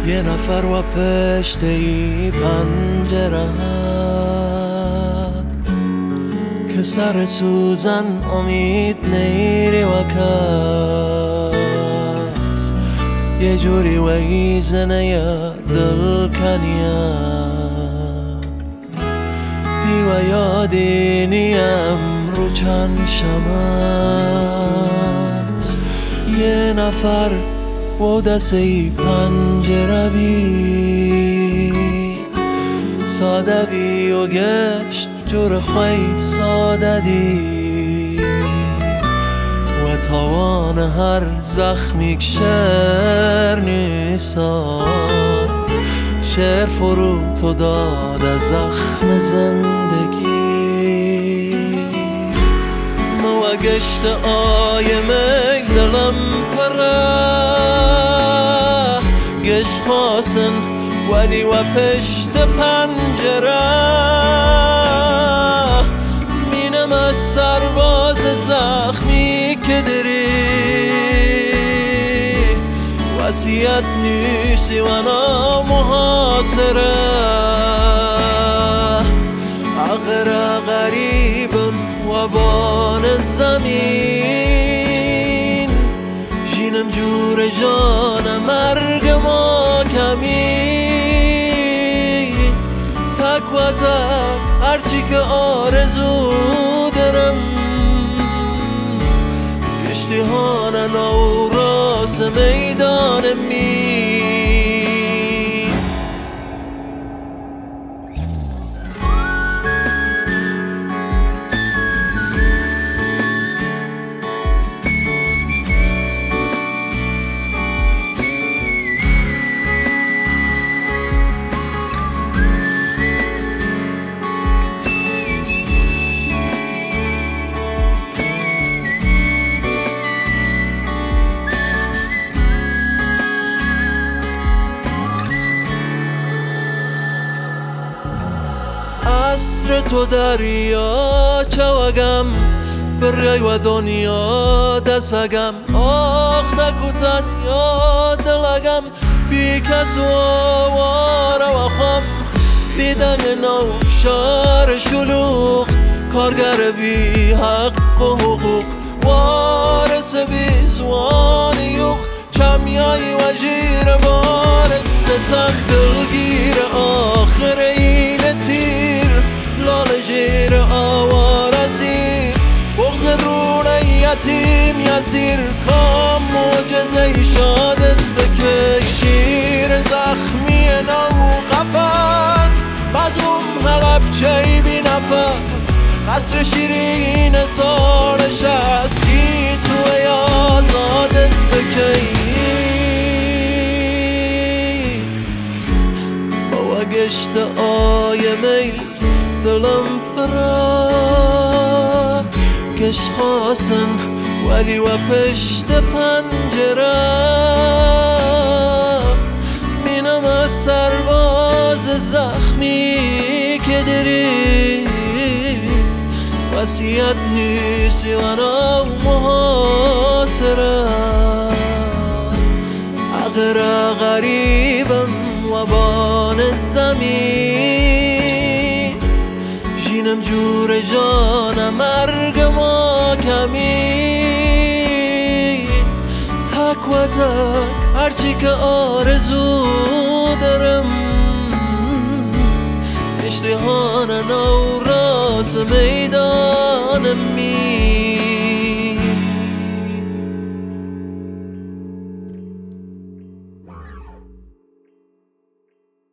یه نفر و پشت ای پنجره هست که سر سوزن امید نیری و کس یه جوری ویزنه یا دل کنیم دیو یادی نیم رو چند شمس یه نفر و دستی پنجره بی ساده بی و گشت جور خوی ساده دی و توان هر زخمی که شعر نیستان شعر فرو تو داد از زخم زندگی و گشت آی میل دلم پره گشت خواستن ولی و پشت پنجره مینم از سرباز زخمی که داری وصیت نیستی و نا محاصره عقر غریبم و بان زمین جینم جور جان مرگ ما کمی تک و تک هرچی که آرزو دارم کشتیهان نو راس میدان می عصر تو دریا چوگم بریای و دنیا دستگم آخ نکوتن یا دلگم بی کس و وار و خم بی دنگ نو شار شلوغ کارگر بی حق و حقوق وارث بی زوان یوخ چمیای و جیر بار ستم دلگیر آخر این تیر لال جیر آوار اسیر بغض رونه یتیم یسیر کام معجزه شادت بکشیر زخمی نو قفص مظلوم حلب چی بی نفس قصر شیرین سال شسکی توی آزادت بکی با گشت آی میل دلم پره گشت خواستن ولی و پشت پنجره مینم از سرباز زخمی که داری وصیت نیستی و نا محاصره عقر غریبم و بان زمین جینم جور جان مرگ ما کمی تک و تک هرچی که آرزو دارم اشتهان نو راس میدان